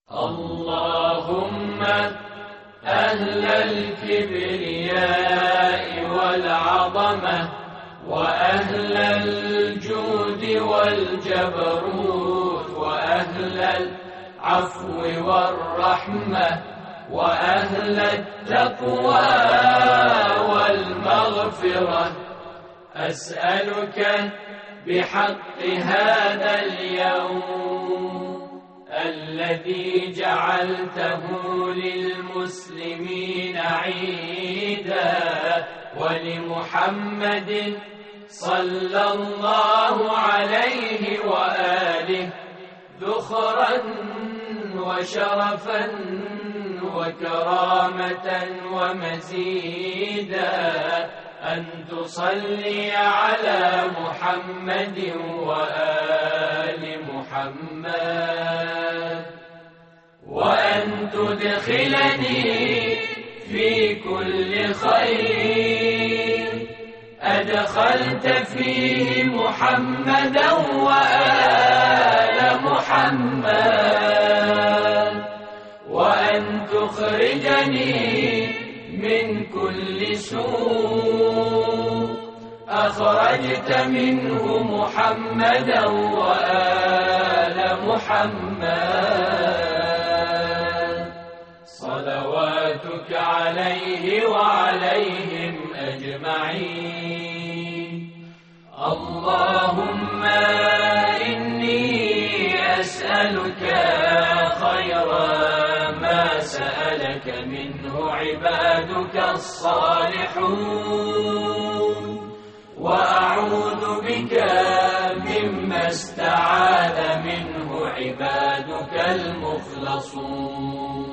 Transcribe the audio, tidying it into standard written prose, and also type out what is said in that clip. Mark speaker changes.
Speaker 1: اللهم أهل الكبرياء والعظمة وأهل الجود والجبروت وأهل العفو والرحمة وأهل التقوى والمغفرة، أسألك بحق هذا اليوم الذي جعلته للمسلمين عيدا ولمحمد صلى الله عليه وآله ذخرا وشرفا وكرامة ومزيدا، أن تصلي على محمد وآل محمد، وأن تدخلني في كل خير أدخلت فيه محمدا وآل محمد، وأن تخرجني من كل سوء أخرجت منه محمدا وآل محمد، صلواتك عليه وعليهم أجمعين. اللهم إني أسألك خير ما سألك منه عبادك الصالحون، وأعوذ بك مما استعاذ منه عبادك المخلصون.